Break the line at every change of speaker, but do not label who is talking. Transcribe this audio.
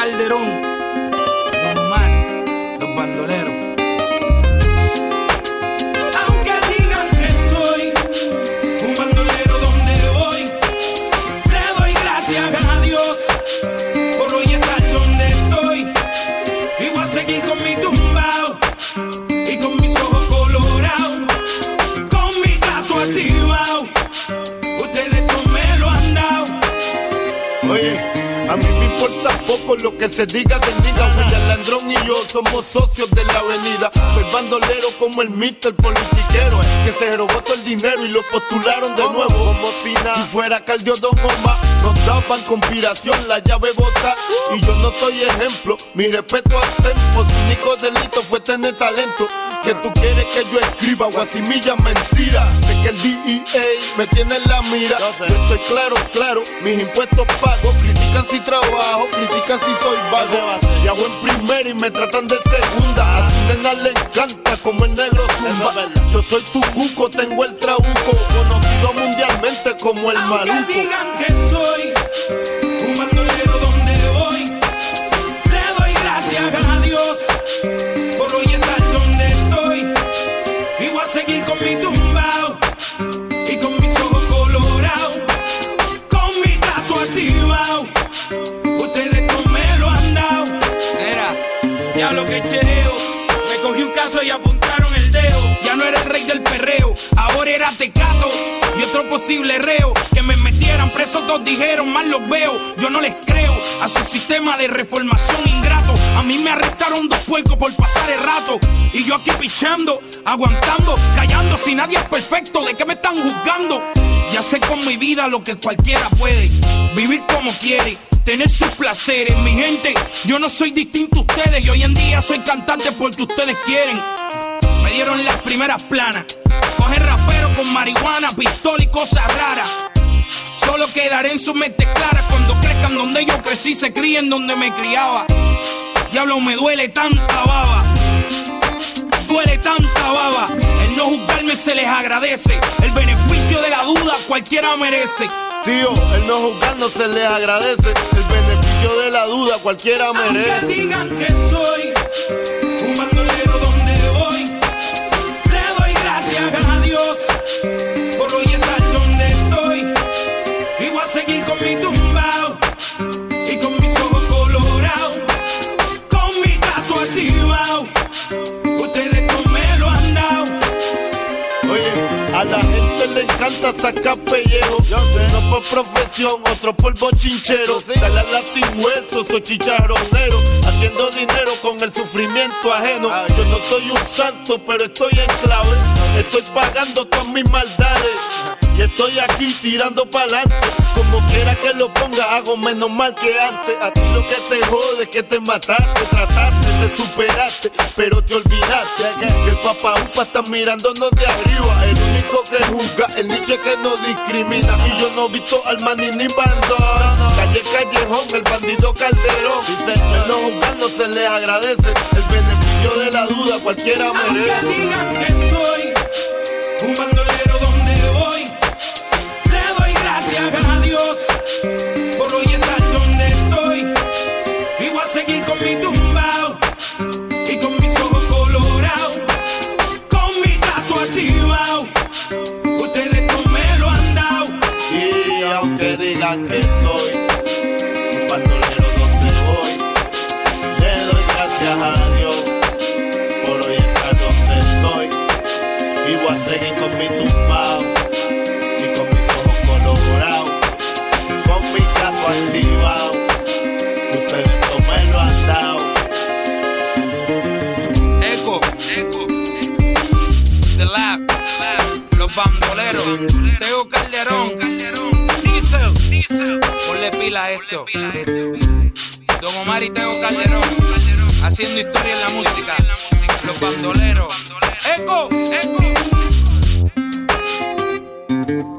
Calderón, Normal, los bandoleros.
Aunque digan que soy un bandolero donde voy, le doy gracias a Dios por hoy estar donde estoy. Y voy a seguir con mi tumbao y con mis ojos colorados, con mi gato activado. Ustedes no me lo han dado.
Oye, a mí me importa poco lo que se diga del nigga. William Landrón y yo somos socios de la avenida. Soy bandolero como el Mr. Politiquero, que se robó todo el dinero y lo postularon de nuevo. Como si fuera Caldiodón Goma, nos daban conspiración, la llave bota. Y yo no soy ejemplo, mi respeto al tempo. Su único delito fue tener talento. Que tú quieres que yo escriba guasimilla mentira. Sé que el DEA me tiene en la mira. Yo estoy claro, mis impuestos pago. Critican si trabajo, critican si soy vago. Y hago en primera y me tratan de segunda. A su nena le encanta como el negro zumba. Yo soy tu cuco, tengo el trabuco, conocido mundialmente como el maluco.
Aunque digan que soy un bandolero donde voy, le doy gracias a Dios por hoy estar donde estoy. Y voy a seguir con mi tumbao y con mis ojos colorados, con mi gato activado. Ustedes no me lo han dado.
Era, diablo que chereo. Me cogí un caso y apuntaron el dedo. Ya no era el rey del perreo, ahora era Tecato y otro posible reo. Que me metieran preso, todos dijeron, mal los veo. Yo no les creo a su sistema de reformación ingrato. A mí me arrestaron 2 puercos por pasar el rato. Y yo aquí pichando, aguantando, callando. Si nadie es perfecto, ¿de qué me están juzgando? Ya sé con mi vida lo que cualquiera puede. Vivir como quiere, tener sus placeres. Mi gente, yo no soy distinto a ustedes. Y hoy en día soy cantante porque ustedes quieren. Me dieron las primeras planas. Coger rapero con marihuana, pistola y cosas raras. Solo quedaré en su mente clara cuando crezcan donde yo crecí, se críen donde me criaba. Diablo, me duele tanta baba. Duele tanta baba. El no juzgarme se les agradece. El beneficio de la duda cualquiera merece.
Tío, el no juzgarnos se les agradece. El beneficio de la duda cualquiera merece.
Aunque digan que soy un bandolero donde voy, le doy gracias a Dios por hoy estar donde estoy. Y voy a seguir con mi tumbao y con mis ojos colorados, con mi gato activado. Ustedes no me lo han dado.
Oye, a la gente le encanta sacar pellejo. No por profesión, otro por bochinchero. Dale a Latin hueso, soy chicharronero. Haciendo dinero con el sufrimiento ajeno. Yo no soy un santo, pero estoy en clave. Estoy pagando todas mis maldades. Y estoy aquí tirando pa'lante. Como quiera que lo ponga, hago menos mal que antes. A ti lo que te jode es que te mataste. Trataste, te superaste, pero te olvidaste que el papá upa está mirándonos de arriba. El único que juzga, el nicho que no discrimina. Y yo no he visto al maní ni bandón. Calle Callejón, el bandido Calderón. Dice, el no juzgar no se les agradece. El beneficio de la duda cualquiera merece.
Aunque digan que soy un bandolero donde voy, le doy gracias a Dios por hoy estar donde estoy. Y voy a seguir con mi tumbao y con mis ojos colorados, con mi gato activado. Ustedes no me lo han dado.
Y aunque digan que soy un bandolero donde voy, le doy gracias a Dios por hoy estar donde estoy. Y voy a seguir con mi tumbao y con mis ojos colorados, con mi gato activado. Ustedes no me lo han dado.
Eco, The Lab, los bandoleros, Teo Calderón, Diesel, ponle pila a esto. Don Omar y Teo Calderón, haciendo historia en la música, los bandoleros. Eco.